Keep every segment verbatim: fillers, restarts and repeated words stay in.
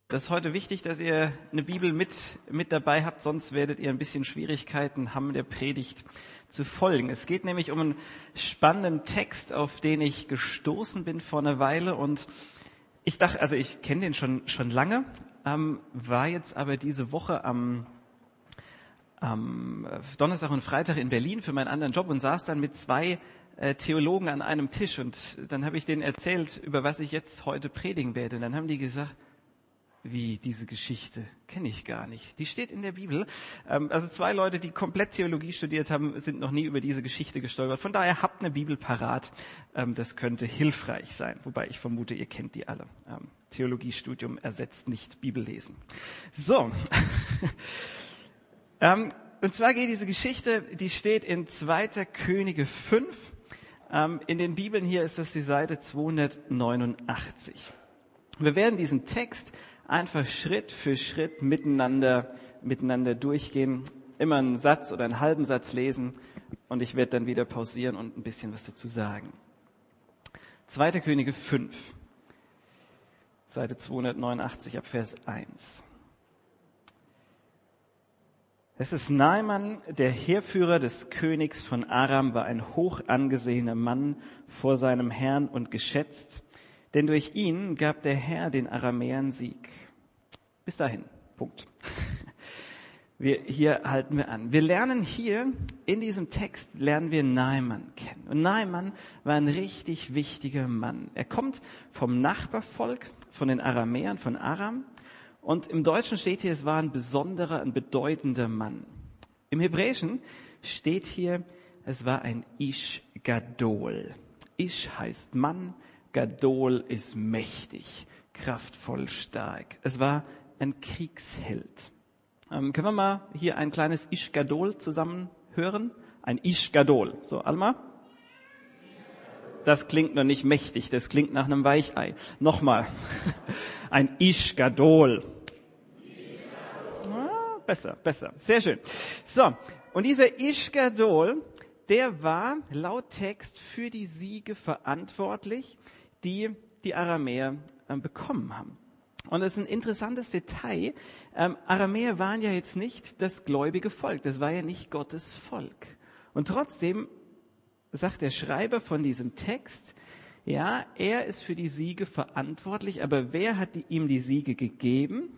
Das ist heute wichtig, dass ihr eine Bibel mit, mit dabei habt, sonst werdet ihr ein bisschen Schwierigkeiten haben, der Predigt zu folgen. Es geht nämlich um einen spannenden Text, auf den ich gestoßen bin vor einer Weile und ich dachte, also ich kenne den schon, schon lange, ähm, war jetzt aber diese Woche am, am Donnerstag und Freitag in Berlin für meinen anderen Job und saß dann mit zwei äh, Theologen an einem Tisch und dann habe ich denen erzählt, über was ich jetzt heute predigen werde und dann haben die gesagt, wie, diese Geschichte kenne ich gar nicht. Die steht in der Bibel. Also zwei Leute, die komplett Theologie studiert haben, sind noch nie über diese Geschichte gestolpert. Von daher habt eine Bibel parat. Das könnte hilfreich sein. Wobei ich vermute, ihr kennt die alle. Theologiestudium ersetzt nicht Bibellesen. So. Und zwar geht diese Geschichte, die steht in zweiter Könige fünf. In den Bibeln hier ist das die Seite zweihundertneunundachtzig. Wir werden diesen Text einfach Schritt für Schritt miteinander, miteinander durchgehen, immer einen Satz oder einen halben Satz lesen und ich werde dann wieder pausieren und ein bisschen was dazu sagen. zweiter Könige fünf, Seite zweihundertneunundachtzig ab Vers eins. Es ist Naaman, der Heerführer des Königs von Aram, war ein hoch angesehener Mann vor seinem Herrn und geschätzt, denn durch ihn gab der Herr den Aramäern Sieg. Bis dahin, Punkt. Wir, hier halten wir an. Wir lernen hier, in diesem Text lernen wir Naaman kennen. Und Naaman war ein richtig wichtiger Mann. Er kommt vom Nachbarvolk, von den Aramäern, von Aram. Und im Deutschen steht hier, es war ein besonderer, ein bedeutender Mann. Im Hebräischen steht hier, es war ein Ish Gadol. Ish heißt Mann. Gadol ist mächtig, kraftvoll, stark. Es war ein Kriegsheld. Ähm, können wir mal hier ein kleines Ish Gadol zusammen hören? Ein Ish Gadol. So, Alma? Das klingt noch nicht mächtig, das klingt nach einem Weichei. Nochmal. Ein Ish Gadol. Ah, besser, besser. Sehr schön. So, und dieser Ish Gadol, der war laut Text für die Siege verantwortlich, die die Aramäer äh, bekommen haben. Und das ist ein interessantes Detail. Ähm, Aramäer waren ja jetzt nicht das gläubige Volk, das war ja nicht Gottes Volk. Und trotzdem sagt der Schreiber von diesem Text, ja, er ist für die Siege verantwortlich, aber wer hat die, ihm die Siege gegeben?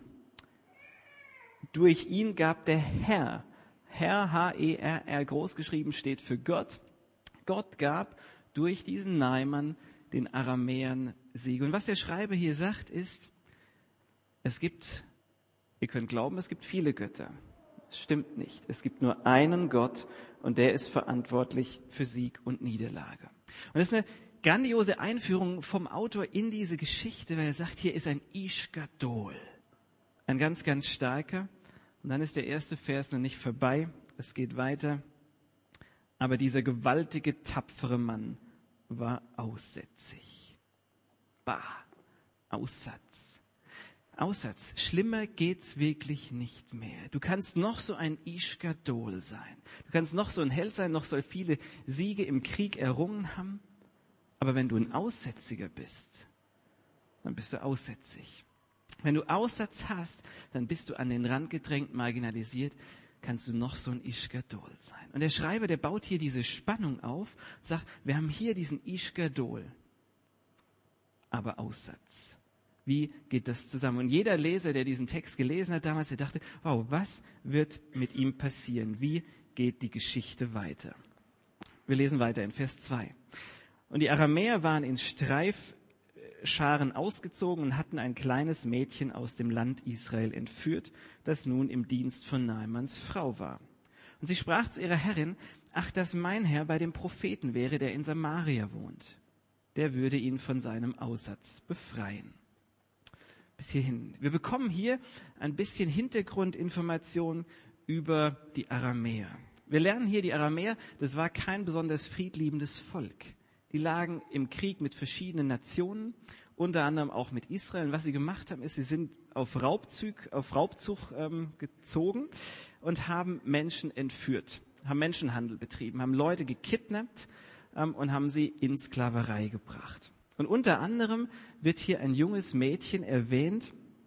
Durch ihn gab der Herr. Herr, H E R R, großgeschrieben, steht für Gott. Gott gab durch diesen Naaman den Aramäern Siege. Und was der Schreiber hier sagt, ist, es gibt, ihr könnt glauben, es gibt viele Götter. Das stimmt nicht. Es gibt nur einen Gott und der ist verantwortlich für Sieg und Niederlage. Und das ist eine grandiose Einführung vom Autor in diese Geschichte, weil er sagt, hier ist ein Ish Gadol. Ein ganz, ganz starker. Und dann ist der erste Vers noch nicht vorbei. Es geht weiter. Aber dieser gewaltige, tapfere Mann war aussätzig. Bah, Aussatz. Aussatz. Schlimmer geht's wirklich nicht mehr. Du kannst noch so ein Ish Gadol sein. Du kannst noch so ein Held sein, noch so viele Siege im Krieg errungen haben. Aber wenn du ein Aussätziger bist, dann bist du aussätzig. Wenn du Aussatz hast, dann bist du an den Rand gedrängt, marginalisiert, kannst du noch so ein Ish Gadol sein. Und der Schreiber, der baut hier diese Spannung auf und sagt, wir haben hier diesen Ish Gadol, aber Aussatz. Wie geht das zusammen? Und jeder Leser, der diesen Text gelesen hat damals, der dachte, wow, was wird mit ihm passieren? Wie geht die Geschichte weiter? Wir lesen weiter in Vers zwei. Und die Aramäer waren in Streifscharen ausgezogen und hatten ein kleines Mädchen aus dem Land Israel entführt, das nun im Dienst von Naamans Frau war. Und sie sprach zu ihrer Herrin, ach, dass mein Herr bei dem Propheten wäre, der in Samaria wohnt. Der würde ihn von seinem Aussatz befreien. Bis hierhin. Wir bekommen hier ein bisschen Hintergrundinformation über die Aramäer. Wir lernen hier, die Aramäer, das war kein besonders friedliebendes Volk. Die lagen im Krieg mit verschiedenen Nationen, unter anderem auch mit Israel. Und was sie gemacht haben, ist, sie sind auf Raubzug, auf Raubzug ähm, gezogen und haben Menschen entführt, haben Menschenhandel betrieben, haben Leute gekidnappt ähm, und haben sie in Sklaverei gebracht. Und unter anderem wird hier ein junges Mädchen erwähnt,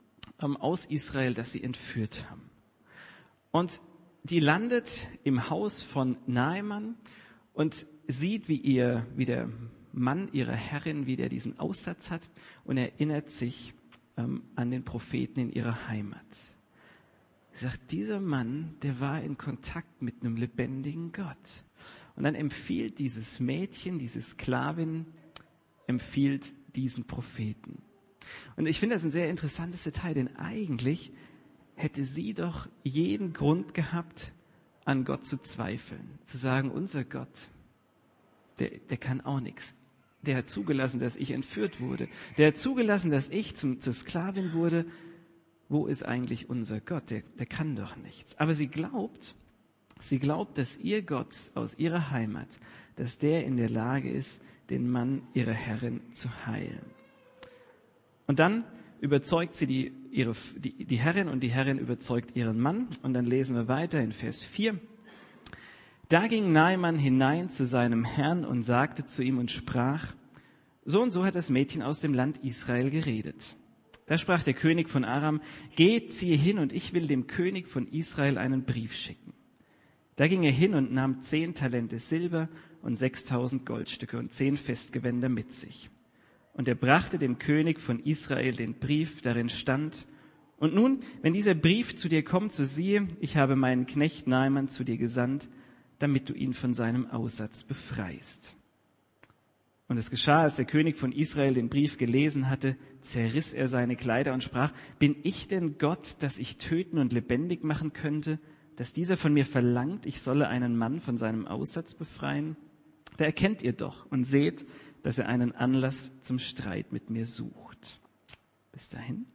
ähm, aus Israel, das sie entführt haben. Und die landet im Haus von Naaman und sieht, wie ihr, wie der Mann ihrer Herrin, wie der diesen Aussatz hat, und erinnert sich ähm, an den Propheten in ihrer Heimat. Sie sagt, dieser Mann, der war in Kontakt mit einem lebendigen Gott. Und dann empfiehlt dieses Mädchen, diese Sklavin, empfiehlt diesen Propheten. Und ich finde das ein sehr interessantes Detail, denn eigentlich hätte sie doch jeden Grund gehabt, an Gott zu zweifeln. Zu sagen, unser Gott, der, der kann auch nichts. Der hat zugelassen, dass ich entführt wurde. Der hat zugelassen, dass ich zum, zur Sklavin wurde. Wo ist eigentlich unser Gott? Der, der kann doch nichts. Aber sie glaubt, sie glaubt, dass ihr Gott aus ihrer Heimat, dass der in der Lage ist, den Mann ihrer Herrin zu heilen. Und dann überzeugt sie die, ihre, die, die Herrin und die Herrin überzeugt ihren Mann. Und dann lesen wir weiter in Vers vier. Da ging Naaman hinein zu seinem Herrn und sagte zu ihm und sprach, so und so hat das Mädchen aus dem Land Israel geredet. Da sprach der König von Aram, geh, ziehe hin und ich will dem König von Israel einen Brief schicken. Da ging er hin und nahm zehn Talente Silber und sechstausend Goldstücke und zehn Festgewänder mit sich. Und er brachte dem König von Israel den Brief, darin stand, und nun, wenn dieser Brief zu dir kommt, so siehe, ich habe meinen Knecht Naaman zu dir gesandt, damit du ihn von seinem Aussatz befreist. Und es geschah, als der König von Israel den Brief gelesen hatte, zerriss er seine Kleider und sprach, bin ich denn Gott, dass ich töten und lebendig machen könnte, dass dieser von mir verlangt, ich solle einen Mann von seinem Aussatz befreien? Da erkennt ihr doch und seht, dass er einen Anlass zum Streit mit mir sucht. Bis dahin.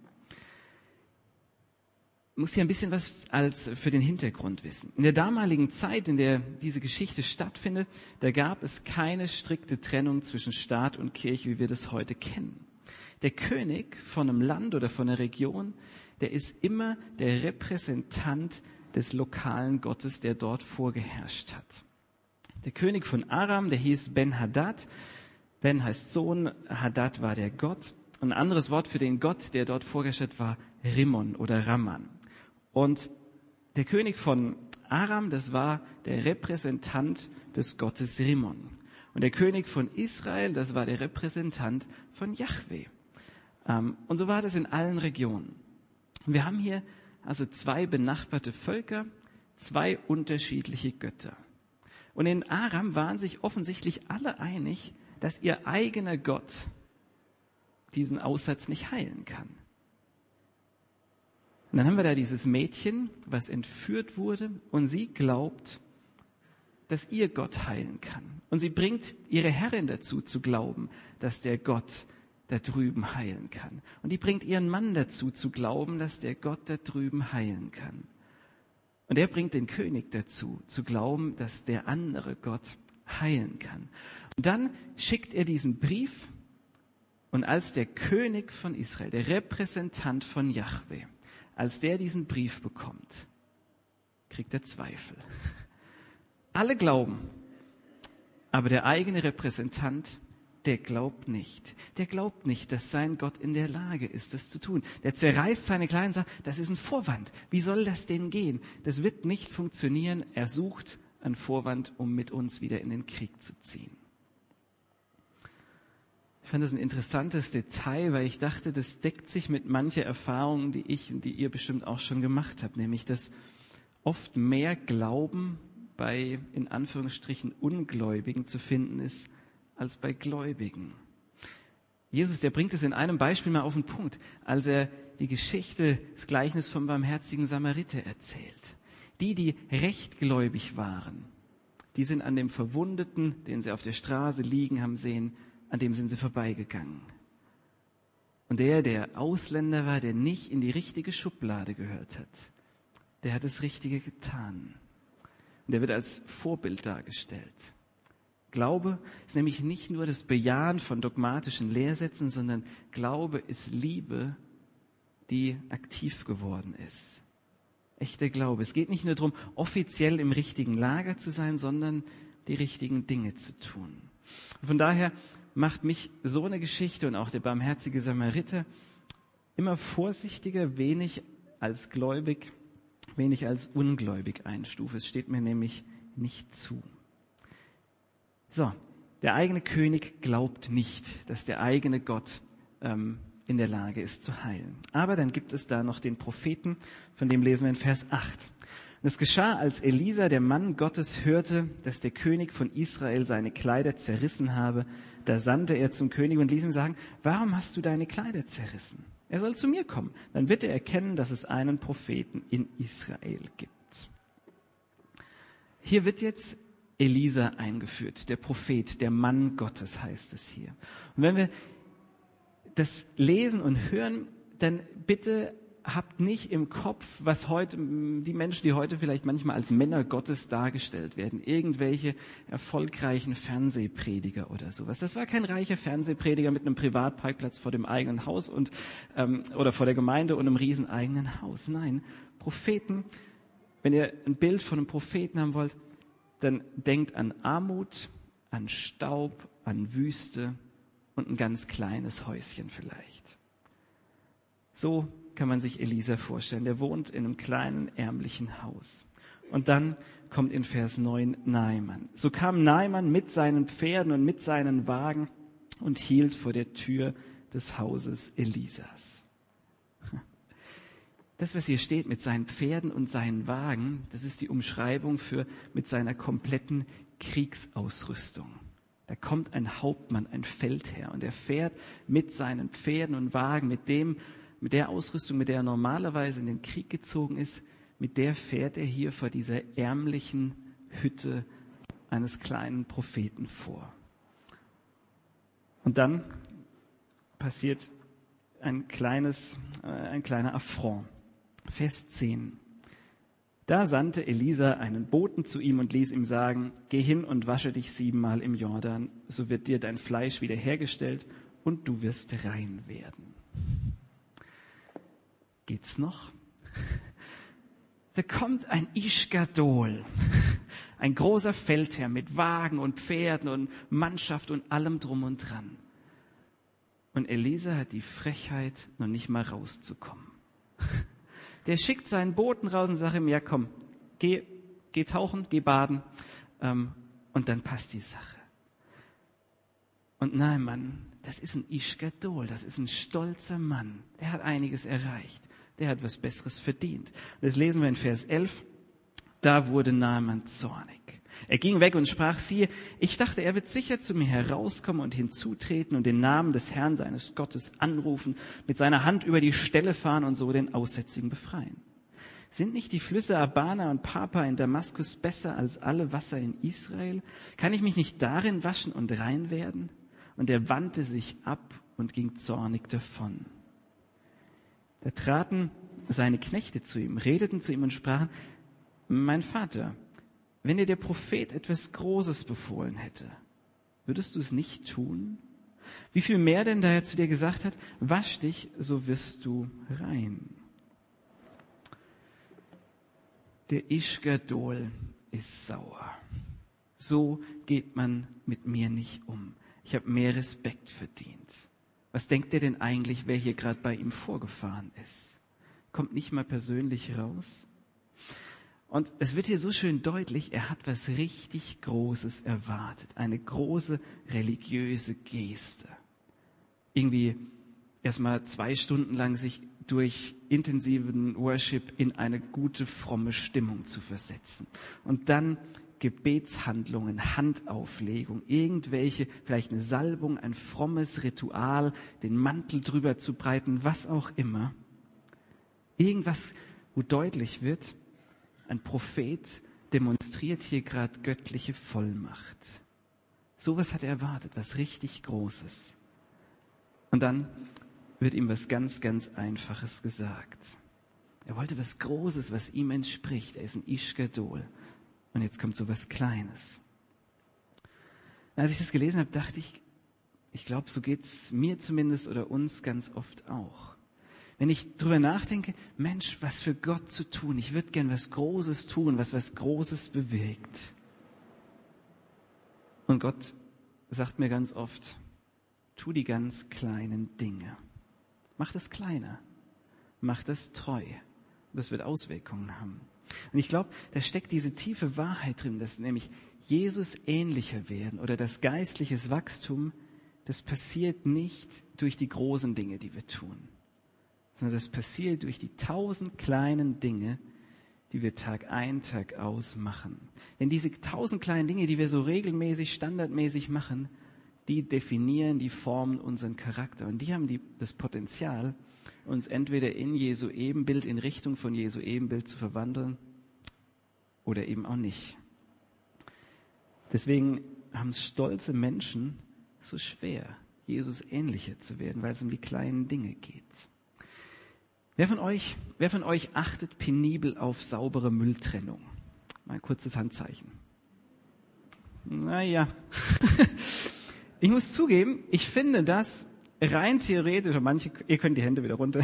Ich muss hier ein bisschen was als für den Hintergrund wissen. In der damaligen Zeit, in der diese Geschichte stattfindet, da gab es keine strikte Trennung zwischen Staat und Kirche, wie wir das heute kennen. Der König von einem Land oder von einer Region, der ist immer der Repräsentant des lokalen Gottes, der dort vorgeherrscht hat. Der König von Aram, der hieß Ben-Hadad. Ben heißt Sohn, Hadad war der Gott. Und ein anderes Wort für den Gott, der dort vorgeherrscht hat, war Rimmon oder Ramman. Und der König von Aram, das war der Repräsentant des Gottes Rimmon. Und der König von Israel, das war der Repräsentant von Jahwe. Und so war das in allen Regionen. Wir haben hier also zwei benachbarte Völker, zwei unterschiedliche Götter. Und in Aram waren sich offensichtlich alle einig, dass ihr eigener Gott diesen Aussatz nicht heilen kann. Und dann haben wir da dieses Mädchen, was entführt wurde, und sie glaubt, dass ihr Gott heilen kann. Und sie bringt ihre Herrin dazu zu glauben, dass der Gott da drüben heilen kann. Und die bringt ihren Mann dazu zu glauben, dass der Gott da drüben heilen kann. Und er bringt den König dazu zu glauben, dass der andere Gott heilen kann. Und dann schickt er diesen Brief, und als der König von Israel, der Repräsentant von Jahwe, als der diesen Brief bekommt, kriegt er Zweifel. Alle glauben, aber der eigene Repräsentant, der glaubt nicht. Der glaubt nicht, dass sein Gott in der Lage ist, das zu tun. Der zerreißt seine Kleider und sagt, das ist ein Vorwand. Wie soll das denn gehen? Das wird nicht funktionieren. Er sucht einen Vorwand, um mit uns wieder in den Krieg zu ziehen. Ich fand das ein interessantes Detail, weil ich dachte, das deckt sich mit mancher Erfahrung, die ich und die ihr bestimmt auch schon gemacht habt, nämlich dass oft mehr Glauben bei, in Anführungsstrichen, Ungläubigen zu finden ist, als bei Gläubigen. Jesus, der bringt es in einem Beispiel mal auf den Punkt, als er die Geschichte, das Gleichnis vom barmherzigen Samariter erzählt. Die, die rechtgläubig waren, die sind an dem Verwundeten, den sie auf der Straße liegen haben sehen, an dem sind sie vorbeigegangen. Und der, der Ausländer war, der nicht in die richtige Schublade gehört hat, der hat das Richtige getan. Und der wird als Vorbild dargestellt. Glaube ist nämlich nicht nur das Bejahen von dogmatischen Lehrsätzen, sondern Glaube ist Liebe, die aktiv geworden ist. Echter Glaube. Es geht nicht nur darum, offiziell im richtigen Lager zu sein, sondern die richtigen Dinge zu tun. Von daher macht mich so eine Geschichte und auch der barmherzige Samariter immer vorsichtiger, wenig als gläubig, wenig als ungläubig einstufe. Es steht mir nämlich nicht zu. So, der eigene König glaubt nicht, dass der eigene Gott ähm, in der Lage ist zu heilen. Aber dann gibt es da noch den Propheten, von dem lesen wir in Vers acht. Und es geschah, als Elisa, der Mann Gottes, hörte, dass der König von Israel seine Kleider zerrissen habe, da sandte er zum König und ließ ihm sagen, warum hast du deine Kleider zerrissen? Er soll zu mir kommen. Dann wird er erkennen, dass es einen Propheten in Israel gibt. Hier wird jetzt Elisa eingeführt, der Prophet, der Mann Gottes heißt es hier. Und wenn wir das lesen und hören, dann bitte habt nicht im Kopf, was heute, die Menschen, die heute vielleicht manchmal als Männer Gottes dargestellt werden, irgendwelche erfolgreichen Fernsehprediger oder sowas. Das war kein reicher Fernsehprediger mit einem Privatparkplatz vor dem eigenen Haus und ähm, oder vor der Gemeinde und einem riesen eigenen Haus. Nein, Propheten, wenn ihr ein Bild von einem Propheten haben wollt, dann denkt an Armut, an Staub, an Wüste und ein ganz kleines Häuschen vielleicht. So kann man sich Elisa vorstellen. Der wohnt in einem kleinen, ärmlichen Haus. Und dann kommt in Vers neun Naaman. So kam Naaman mit seinen Pferden und mit seinen Wagen und hielt vor der Tür des Hauses Elisas. Das, was hier steht mit seinen Pferden und seinen Wagen, das ist die Umschreibung für mit seiner kompletten Kriegsausrüstung. Da kommt ein Hauptmann, ein Feldherr, und er fährt mit seinen Pferden und Wagen, mit dem, mit der Ausrüstung, mit der er normalerweise in den Krieg gezogen ist, mit der fährt er hier vor dieser ärmlichen Hütte eines kleinen Propheten vor. Und dann passiert ein kleines, äh, ein kleiner Affront. Vers zehn. Da sandte Elisa einen Boten zu ihm und ließ ihm sagen, geh hin und wasche dich siebenmal im Jordan, so wird dir dein Fleisch wiederhergestellt und du wirst rein werden. Geht's noch? Da kommt ein Ish Gadol, ein großer Feldherr mit Wagen und Pferden und Mannschaft und allem drum und dran. Und Elisa hat die Frechheit, noch nicht mal rauszukommen. Der schickt seinen Boten raus und sagt ihm, ja komm, geh, geh tauchen, geh baden, ähm, und dann passt die Sache. Und nein, Mann, das ist ein Ish Gadol, das ist ein stolzer Mann, der hat einiges erreicht, der hat was Besseres verdient. Und das lesen wir in Vers elf, da wurde Naaman zornig. Er ging weg und sprach, siehe, ich dachte, er wird sicher zu mir herauskommen und hinzutreten und den Namen des Herrn seines Gottes anrufen, mit seiner Hand über die Stelle fahren und so den Aussätzigen befreien. Sind nicht die Flüsse Abana und Papa in Damaskus besser als alle Wasser in Israel? Kann ich mich nicht darin waschen und rein werden? Und er wandte sich ab und ging zornig davon. Da traten seine Knechte zu ihm, redeten zu ihm und sprachen, mein Vater, wenn dir der Prophet etwas Großes befohlen hätte, würdest du es nicht tun? Wie viel mehr denn, da er zu dir gesagt hat, wasch dich, so wirst du rein. Der Ish Gadol ist sauer. So geht man mit mir nicht um. Ich habe mehr Respekt verdient. Was denkt ihr denn eigentlich, wer hier gerade bei ihm vorgefahren ist? Kommt nicht mal persönlich raus? Und es wird hier so schön deutlich, er hat was richtig Großes erwartet. Eine große religiöse Geste. Irgendwie erstmal zwei Stunden lang sich durch intensiven Worship in eine gute, fromme Stimmung zu versetzen. Und dann Gebetshandlungen, Handauflegung, irgendwelche, vielleicht eine Salbung, ein frommes Ritual, den Mantel drüber zu breiten, was auch immer. Irgendwas, wo deutlich wird, ein Prophet demonstriert hier gerade göttliche Vollmacht. Sowas hat er erwartet, was richtig Großes. Und dann wird ihm was ganz, ganz Einfaches gesagt. Er wollte was Großes, was ihm entspricht. Er ist ein Ish Gadol. Und jetzt kommt so was Kleines. Und als ich das gelesen habe, dachte ich, ich glaube, so geht's mir zumindest oder uns ganz oft auch. Wenn ich drüber nachdenke, Mensch, was für Gott zu tun. Ich würde gern was Großes tun, was was Großes bewegt. Und Gott sagt mir ganz oft, tu die ganz kleinen Dinge. Mach das kleiner. macht das treu. Das wird Auswirkungen haben. Und ich glaube, da steckt diese tiefe Wahrheit drin, dass nämlich Jesus ähnlicher werden oder das geistliches Wachstum, das passiert nicht durch die großen Dinge, die wir tun, sondern das passiert durch die tausend kleinen Dinge, die wir Tag ein, Tag aus machen. Denn diese tausend kleinen Dinge, die wir so regelmäßig, standardmäßig machen, die definieren, die formen unseren Charakter. Und die haben die, das Potenzial, uns entweder in Jesu Ebenbild, in Richtung von Jesu Ebenbild zu verwandeln oder eben auch nicht. Deswegen haben es stolze Menschen so schwer, Jesus ähnlicher zu werden, weil es um die kleinen Dinge geht. Wer von euch, wer von euch achtet penibel auf saubere Mülltrennung? Mal ein kurzes Handzeichen. Naja, ich muss zugeben, ich finde das rein theoretisch, und manche, ihr könnt die Hände wieder runter,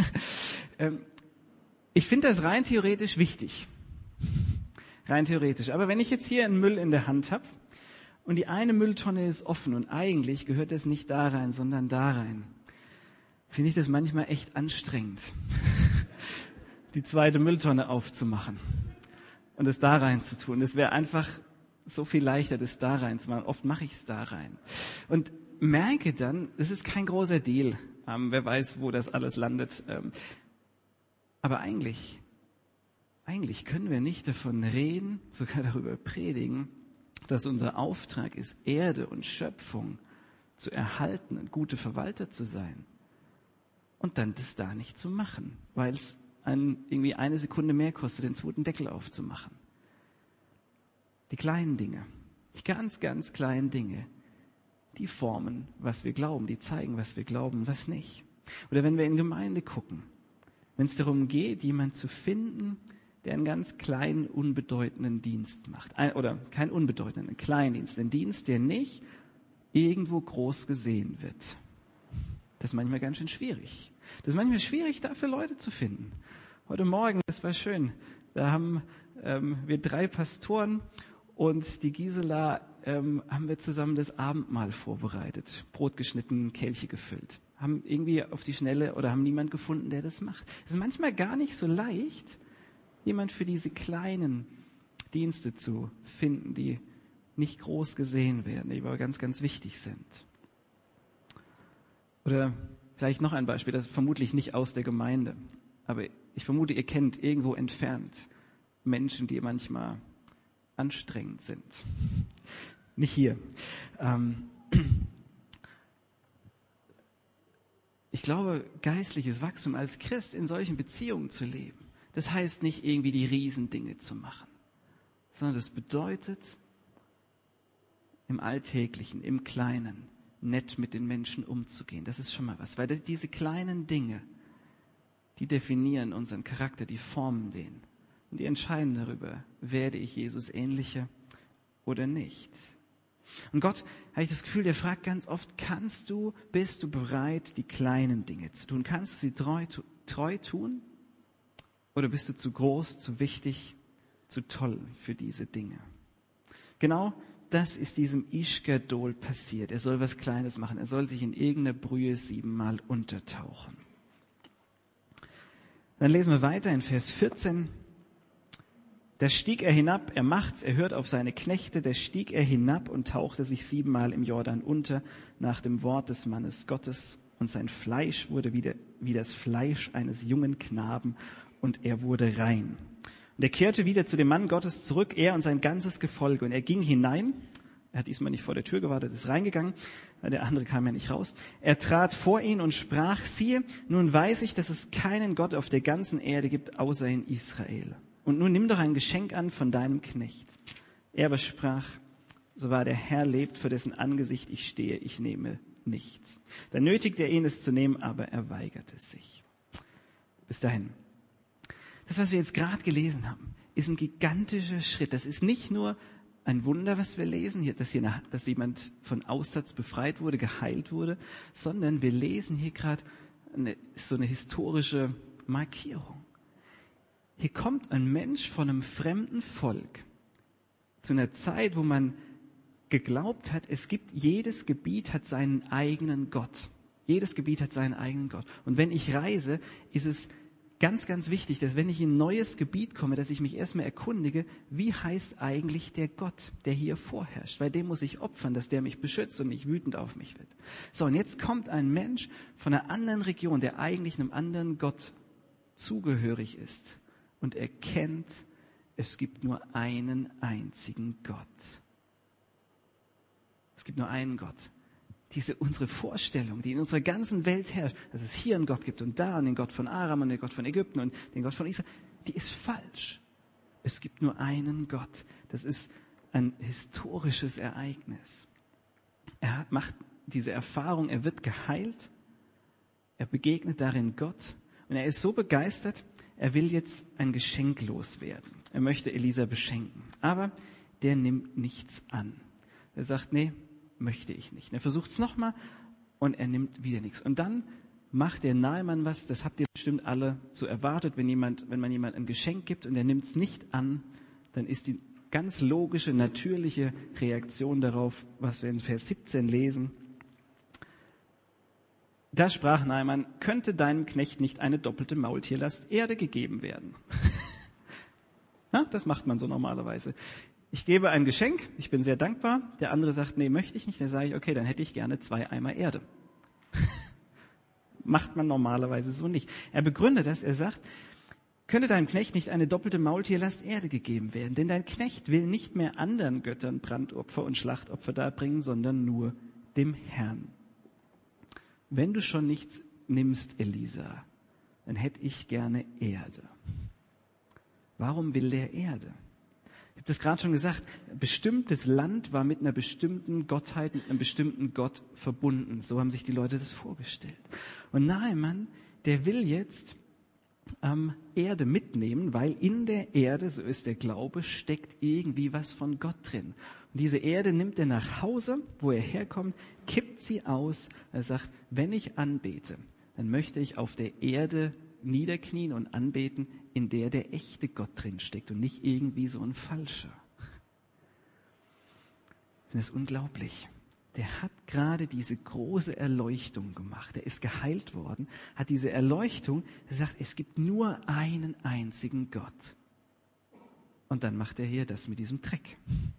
ich finde das rein theoretisch wichtig. Rein theoretisch. Aber wenn ich jetzt hier einen Müll in der Hand habe und die eine Mülltonne ist offen und eigentlich gehört das nicht da rein, sondern da rein, finde ich das manchmal echt anstrengend, die zweite Mülltonne aufzumachen und es da rein zu tun. Es wäre einfach so viel leichter, das da rein zu machen. Oft mache ich es da rein. Und merke dann, es ist kein großer Deal. Ähm, wer weiß, wo das alles landet. Ähm, aber eigentlich, eigentlich können wir nicht davon reden, sogar darüber predigen, dass unser Auftrag ist, Erde und Schöpfung zu erhalten und gute Verwalter zu sein. Und dann das da nicht zu machen, weil es ein, irgendwie eine Sekunde mehr kostet, den zweiten Deckel aufzumachen. Die kleinen Dinge, die ganz, ganz kleinen Dinge, die formen, was wir glauben, die zeigen, was wir glauben, was nicht. Oder wenn wir in Gemeinde gucken, wenn es darum geht, jemanden zu finden, der einen ganz kleinen, unbedeutenden Dienst macht. Ein, oder keinen unbedeutenden, einen kleinen Dienst. Einen Dienst, der nicht irgendwo groß gesehen wird. Das ist manchmal ganz schön schwierig. Das ist manchmal schwierig, dafür Leute zu finden. Heute Morgen, das war schön, da haben ähm, wir drei Pastoren und die Gisela ähm, haben wir zusammen das Abendmahl vorbereitet. Brot geschnitten, Kelche gefüllt. Haben irgendwie auf die Schnelle oder haben niemand gefunden, der das macht. Es ist manchmal gar nicht so leicht, jemand für diese kleinen Dienste zu finden, die nicht groß gesehen werden, die aber ganz, ganz wichtig sind. Oder vielleicht noch ein Beispiel, das ist vermutlich nicht aus der Gemeinde, aber ich vermute, ihr kennt irgendwo entfernt Menschen, die manchmal anstrengend sind. Nicht hier. Ähm ich glaube, geistliches Wachstum als Christ in solchen Beziehungen zu leben, das heißt nicht irgendwie die Riesendinge zu machen, sondern das bedeutet im Alltäglichen, im Kleinen, nett mit den Menschen umzugehen. Das ist schon mal was, weil diese kleinen Dinge, die definieren unseren Charakter, die formen den. Und die entscheiden darüber, werde ich Jesus ähnlicher oder nicht. Und Gott, habe ich das Gefühl, der fragt ganz oft, kannst du, bist du bereit, die kleinen Dinge zu tun? Kannst du sie treu, treu tun? Oder bist du zu groß, zu wichtig, zu toll für diese Dinge? Genau das ist diesem Ish Gadol passiert. Er soll was Kleines machen. Er soll sich in irgendeiner Brühe siebenmal untertauchen. Dann lesen wir weiter in Vers vierzehn. Da stieg er hinab, er macht's, er hört auf seine Knechte, da stieg er hinab und tauchte sich siebenmal im Jordan unter, nach dem Wort des Mannes Gottes. Und sein Fleisch wurde wie, der, wie das Fleisch eines jungen Knaben, und er wurde rein. Und er kehrte wieder zu dem Mann Gottes zurück, er und sein ganzes Gefolge. Und er ging hinein, er hat diesmal nicht vor der Tür gewartet, ist reingegangen, weil der andere kam ja nicht raus. Er trat vor ihn und sprach, siehe, nun weiß ich, dass es keinen Gott auf der ganzen Erde gibt, außer in Israel. Und nun nimm doch ein Geschenk an von deinem Knecht. Er aber sprach, so wahr der Herr lebt, für dessen Angesicht ich stehe, ich nehme nichts. Dann nötigte er ihn, es zu nehmen, aber er weigerte sich. Bis dahin. Das, was wir jetzt gerade gelesen haben, ist ein gigantischer Schritt. Das ist nicht nur ein Wunder, was wir lesen, hier, dass, hier eine, dass jemand von Aussatz befreit wurde, geheilt wurde, sondern wir lesen hier gerade eine, so eine historische Markierung. Hier kommt ein Mensch von einem fremden Volk zu einer Zeit, wo man geglaubt hat, es gibt, jedes Gebiet hat seinen eigenen Gott. Jedes Gebiet hat seinen eigenen Gott. Und wenn ich reise, ist es ganz, ganz wichtig, dass wenn ich in ein neues Gebiet komme, dass ich mich erstmal erkundige, wie heißt eigentlich der Gott, der hier vorherrscht? Weil dem muss ich opfern, dass der mich beschützt und nicht wütend auf mich wird. So, und jetzt kommt ein Mensch von einer anderen Region, der eigentlich einem anderen Gott zugehörig ist und erkennt, es gibt nur einen einzigen Gott. Es gibt nur einen Gott. Diese, unsere Vorstellung, die in unserer ganzen Welt herrscht, dass es hier einen Gott gibt und da und den Gott von Aram und den Gott von Ägypten und den Gott von Israel, die ist falsch. Es gibt nur einen Gott. Das ist ein historisches Ereignis. Er macht diese Erfahrung, er wird geheilt, er begegnet darin Gott und er ist so begeistert, er will jetzt ein Geschenk loswerden. Er möchte Elisa beschenken, aber der nimmt nichts an. Er sagt, nee, möchte ich nicht. Er versucht es nochmal und er nimmt wieder nichts. Und dann macht der Naaman was, das habt ihr bestimmt alle so erwartet, wenn jemand, wenn man jemand ein Geschenk gibt und er nimmt es nicht an, dann ist die ganz logische, natürliche Reaktion darauf, was wir in Vers siebzehn lesen. Da sprach Naaman, könnte deinem Knecht nicht eine doppelte Maultierlast Erde gegeben werden? Na, das macht man so normalerweise. Ich gebe ein Geschenk, ich bin sehr dankbar. Der andere sagt, nee, möchte ich nicht. Dann sage ich, okay, dann hätte ich gerne zwei Eimer Erde. Macht man normalerweise so nicht. Er begründet das, er sagt, könnte deinem Knecht nicht eine doppelte Maultierlast Erde gegeben werden? Denn dein Knecht will nicht mehr anderen Göttern Brandopfer und Schlachtopfer darbringen, sondern nur dem Herrn. Wenn du schon nichts nimmst, Elisa, dann hätte ich gerne Erde. Warum will der Erde? Ich habe das gerade schon gesagt, ein bestimmtes Land war mit einer bestimmten Gottheit, mit einem bestimmten Gott verbunden. So haben sich die Leute das vorgestellt. Und Naaman, der will jetzt ähm, Erde mitnehmen, weil in der Erde, so ist der Glaube, steckt irgendwie was von Gott drin. Und diese Erde nimmt er nach Hause, wo er herkommt, kippt sie aus. Er sagt, wenn ich anbete, dann möchte ich auf der Erde niederknien und anbeten, in der der echte Gott drin steckt und nicht irgendwie so ein falscher. Ich finde das unglaublich. Der hat gerade diese große Erleuchtung gemacht. Er ist geheilt worden, hat diese Erleuchtung, er sagt, es gibt nur einen einzigen Gott. Und dann macht er hier das mit diesem Dreck.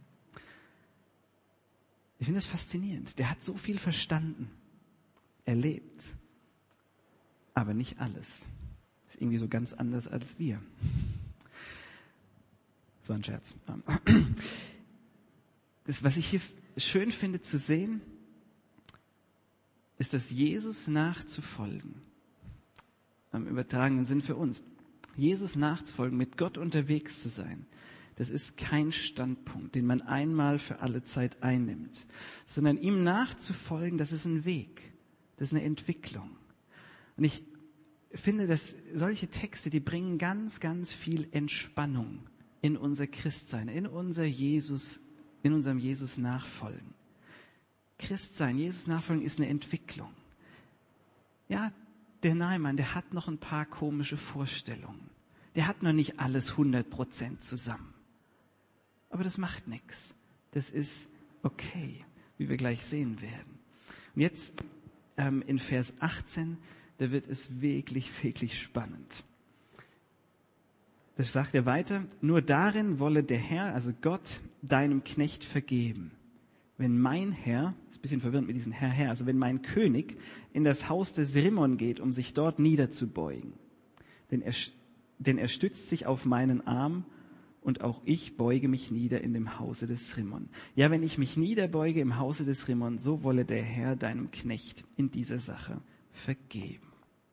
Ich finde das faszinierend. Der hat so viel verstanden, erlebt, aber nicht alles. Ist irgendwie so ganz anders als wir. Das war ein Scherz. Das, was ich hier schön finde zu sehen, ist, dass Jesus nachzufolgen, im übertragenen Sinn für uns, Jesus nachzufolgen, mit Gott unterwegs zu sein, das ist kein Standpunkt, den man einmal für alle Zeit einnimmt, sondern ihm nachzufolgen, das ist ein Weg, das ist eine Entwicklung. Und ich finde, dass solche Texte, die bringen ganz, ganz viel Entspannung in unser Christsein, in unser Jesus, in unserem Jesus nachfolgen. Christsein, Jesus nachfolgen ist eine Entwicklung. Ja, der Naaman, der hat noch ein paar komische Vorstellungen. Der hat noch nicht alles hundert Prozent zusammen. Aber das macht nichts. Das ist okay, wie wir gleich sehen werden. Und jetzt ähm, in Vers achtzehn, da wird es wirklich, wirklich spannend. Das sagt er weiter, nur darin wolle der Herr, also Gott, deinem Knecht vergeben. Wenn mein Herr, ist ein bisschen verwirrend mit diesem Herr, Herr, also wenn mein König in das Haus des Rimmon geht, um sich dort niederzubeugen, denn er, denn er stützt sich auf meinen Arm und auch ich beuge mich nieder in dem Hause des Rimmon. Ja, wenn ich mich niederbeuge im Hause des Rimmon, so wolle der Herr deinem Knecht in dieser Sache vergeben.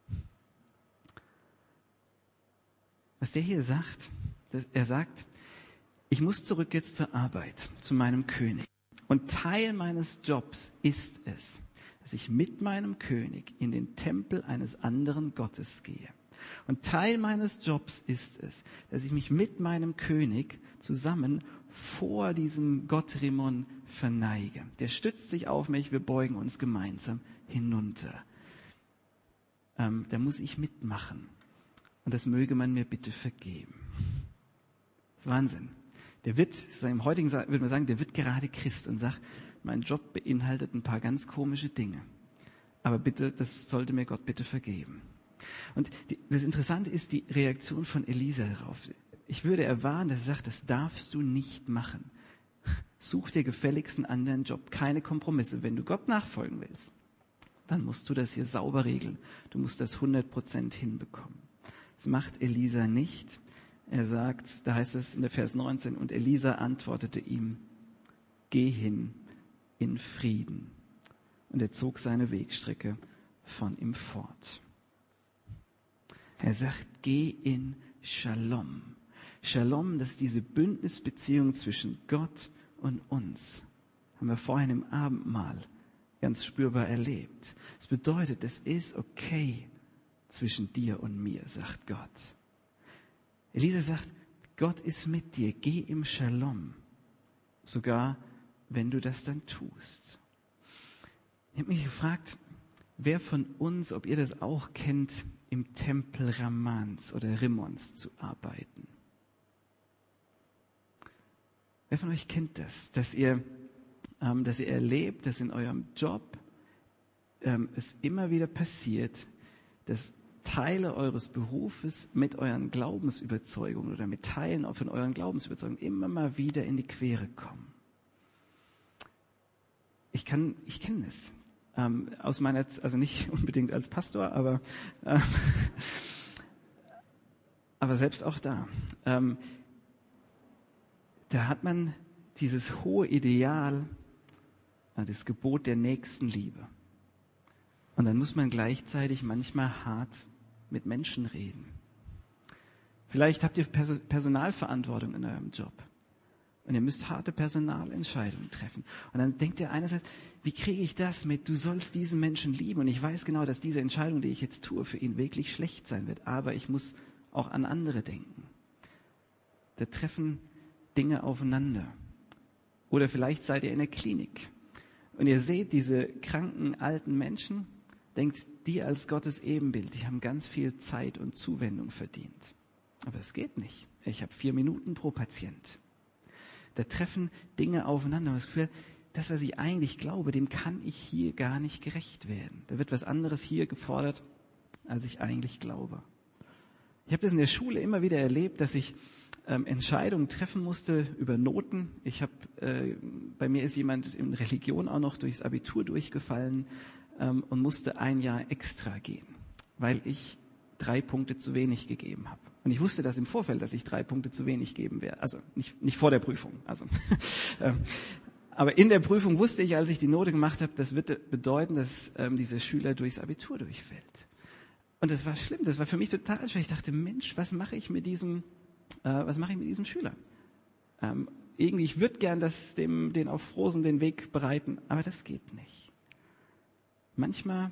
Was der hier sagt, er sagt, ich muss zurück jetzt zur Arbeit, zu meinem König. Und Teil meines Jobs ist es, dass ich mit meinem König in den Tempel eines anderen Gottes gehe. Und Teil meines Jobs ist es, dass ich mich mit meinem König zusammen vor diesem Gott Rimmon verneige. Der stützt sich auf mich, wir beugen uns gemeinsam hinunter. Ähm, da muss ich mitmachen. Und das möge man mir bitte vergeben. Das ist Wahnsinn. Der wird, im heutigen würde man sagen, der wird gerade Christ und sagt, mein Job beinhaltet ein paar ganz komische Dinge. aber bitte, das sollte mir Gott bitte vergeben. Und die, das Interessante ist die Reaktion von Elisa darauf. Ich würde erwarten, dass er sagt, das darfst du nicht machen. Such dir gefälligst einen anderen Job, keine Kompromisse. Wenn du Gott nachfolgen willst, dann musst du das hier sauber regeln. Du musst das hundert Prozent hinbekommen. Das macht Elisa nicht. Er sagt, da heißt es in der Vers neunzehn, und Elisa antwortete ihm, geh hin in Frieden. Und er zog seine Wegstrecke von ihm fort. Er sagt, geh in Shalom. Shalom, das ist diese Bündnisbeziehung zwischen Gott und uns. Haben wir vorhin im Abendmahl ganz spürbar erlebt. Es bedeutet, es ist okay zwischen dir und mir, sagt Gott. Elisa sagt, Gott ist mit dir, geh im Shalom. Sogar, wenn du das dann tust. Ich habe mich gefragt, wer von uns, ob ihr das auch kennt, im Tempel Ramans oder Rimmons zu arbeiten. Wer von euch kennt das, dass ihr, ähm, dass ihr erlebt, dass in eurem Job ähm, es immer wieder passiert, dass Teile eures Berufes mit euren Glaubensüberzeugungen oder mit Teilen von euren Glaubensüberzeugungen immer mal wieder in die Quere kommen? Ich kann, ich kenne das. Ähm, aus meiner, also nicht unbedingt als Pastor, aber, ähm, aber selbst auch da. Ähm, da hat man dieses hohe Ideal, äh, das Gebot der Nächstenliebe. Und dann muss man gleichzeitig manchmal hart mit Menschen reden. Vielleicht habt ihr Pers- Personalverantwortung in eurem Job. Und ihr müsst harte Personalentscheidungen treffen. Und dann denkt ihr einerseits, wie kriege ich das mit, du sollst diesen Menschen lieben. Und ich weiß genau, dass diese Entscheidung, die ich jetzt tue, für ihn wirklich schlecht sein wird. Aber ich muss auch an andere denken. Da treffen Dinge aufeinander. Oder vielleicht seid ihr in der Klinik. Und ihr seht diese kranken, alten Menschen, denkt, die als Gottes Ebenbild, die haben ganz viel Zeit und Zuwendung verdient. Aber es geht nicht. Ich habe vier Minuten pro Patient. Da treffen Dinge aufeinander. Und das Gefühl, das, was ich eigentlich glaube, dem kann ich hier gar nicht gerecht werden. Da wird was anderes hier gefordert, als ich eigentlich glaube. Ich habe das in der Schule immer wieder erlebt, dass ich ähm, Entscheidungen treffen musste über Noten. Ich habe, äh, bei mir ist jemand in Religion auch noch durchs Abitur durchgefallen ähm, und musste ein Jahr extra gehen, weil ich drei Punkte zu wenig gegeben habe. Und ich wusste das im Vorfeld, dass ich drei Punkte zu wenig geben werde. Also nicht, nicht vor der Prüfung. Also, ähm, aber in der Prüfung wusste ich, als ich die Note gemacht habe, das wird bedeuten, dass ähm, dieser Schüler durchs Abitur durchfällt. Und das war schlimm. Das war für mich total schwer. Ich dachte, Mensch, was mache ich mit diesem, äh, was mache ich mit diesem Schüler? Ähm, irgendwie, ich würde gern das dem, den auf Rosen den Weg bereiten, aber das geht nicht. Manchmal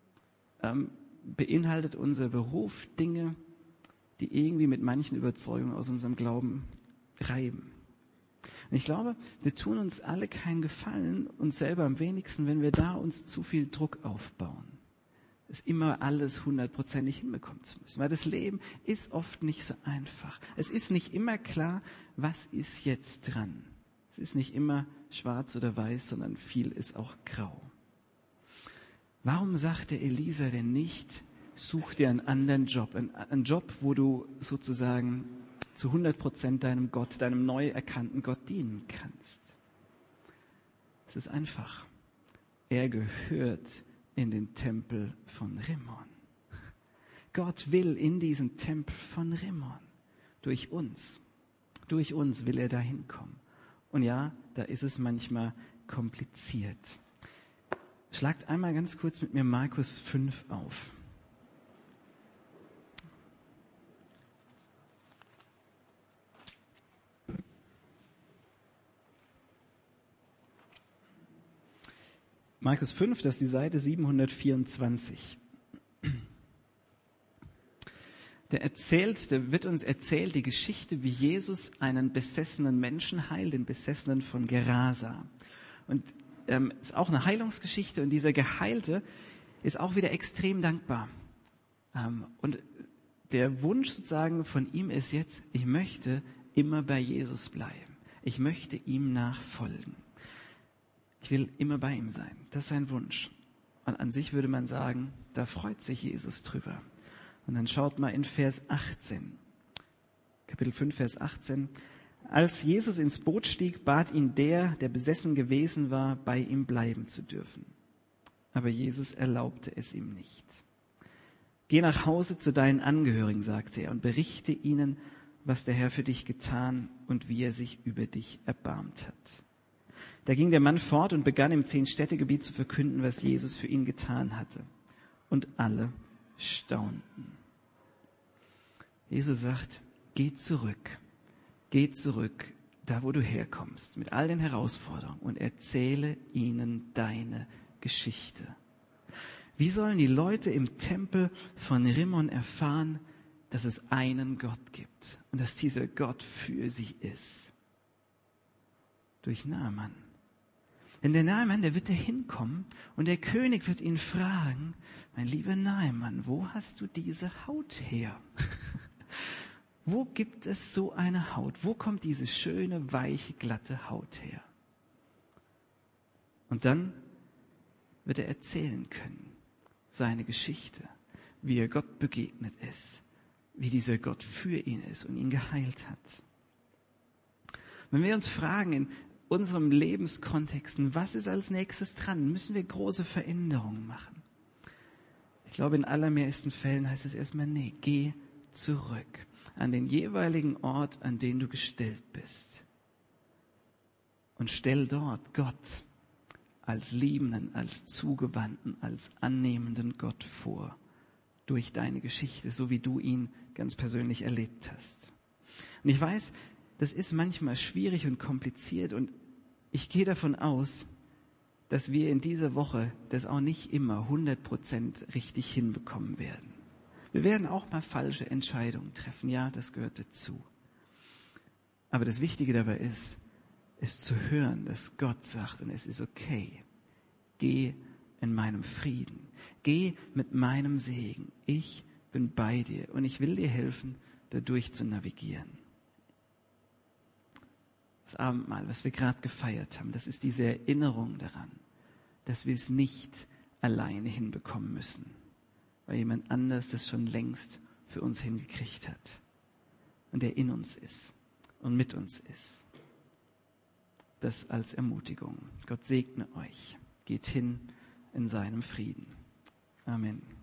ähm, beinhaltet unser Beruf Dinge, die irgendwie mit manchen Überzeugungen aus unserem Glauben reiben. Und ich glaube, wir tun uns alle keinen Gefallen, uns selber am wenigsten, wenn wir da uns zu viel Druck aufbauen. Es immer alles hundertprozentig hinbekommen zu müssen. Weil das Leben ist oft nicht so einfach. Es ist nicht immer klar, was ist jetzt dran. Es ist nicht immer schwarz oder weiß, sondern viel ist auch grau. Warum sagt der Elisa denn nicht, such dir einen anderen Job, einen, einen Job, wo du sozusagen zu hundert Prozent deinem Gott, deinem neu erkannten Gott dienen kannst? Es ist einfach. Er gehört in den Tempel von Rimmon. Gott will in diesen Tempel von Rimmon. Durch uns. Durch uns will er da hinkommen. Und ja, da ist es manchmal kompliziert. Schlagt einmal ganz kurz mit mir Markus fünf auf. Markus fünf, das ist die Seite siebenhundertvierundzwanzig. Der erzählt, der wird uns erzählt die Geschichte, wie Jesus einen besessenen Menschen heilt, den Besessenen von Gerasa. Und ähm, ist auch eine Heilungsgeschichte und dieser Geheilte ist auch wieder extrem dankbar. Ähm, und der Wunsch sozusagen von ihm ist jetzt, ich möchte immer bei Jesus bleiben. Ich möchte ihm nachfolgen. Ich will immer bei ihm sein. Das ist sein Wunsch. Und Und an sich würde man sagen, da freut sich Jesus drüber. Und dann schaut mal in Vers achtzehn. Kapitel fünf, Vers achtzehn. Als Jesus ins Boot stieg, bat ihn der, der besessen gewesen war, bei ihm bleiben zu dürfen. Aber Jesus erlaubte es ihm nicht. Geh nach Hause zu deinen Angehörigen, sagte er, und berichte ihnen, was der Herr für dich getan und wie er sich über dich erbarmt hat. Da ging der Mann fort und begann im Zehn-Städte-Gebiet zu verkünden, was Jesus für ihn getan hatte. Und alle staunten. Jesus sagt, geh zurück, geh zurück, da wo du herkommst, mit all den Herausforderungen und erzähle ihnen deine Geschichte. Wie sollen die Leute im Tempel von Rimmon erfahren, dass es einen Gott gibt und dass dieser Gott für sie ist? Durch Naaman. Denn der Naaman, der wird da hinkommen und der König wird ihn fragen, mein lieber Naaman, wo hast du diese Haut her? Wo gibt es so eine Haut? Wo kommt diese schöne, weiche, glatte Haut her? Und dann wird er erzählen können, seine Geschichte, wie er Gott begegnet ist, wie dieser Gott für ihn ist und ihn geheilt hat. Wenn wir uns fragen in unserem Lebenskontexten, was ist als nächstes dran, müssen wir große Veränderungen machen. Ich glaube, in allermeisten Fällen heißt es erstmal, nee, geh zurück an den jeweiligen Ort, an den du gestellt bist. Und stell dort Gott als liebenden, als zugewandten, als annehmenden Gott vor, durch deine Geschichte, so wie du ihn ganz persönlich erlebt hast. Und ich weiß, das ist manchmal schwierig und kompliziert und ich gehe davon aus, dass wir in dieser Woche das auch nicht immer hundert Prozent richtig hinbekommen werden. Wir werden auch mal falsche Entscheidungen treffen, ja, das gehört dazu. Aber das Wichtige dabei ist, ist zu hören, dass Gott sagt, und es ist okay, geh in meinem Frieden, geh mit meinem Segen, ich bin bei dir und ich will dir helfen, dadurch zu navigieren. Das Abendmahl, was wir gerade gefeiert haben, das ist diese Erinnerung daran, dass wir es nicht alleine hinbekommen müssen, weil jemand anders das schon längst für uns hingekriegt hat und der in uns ist und mit uns ist. Das als Ermutigung. Gott segne euch. Geht hin in seinem Frieden. Amen.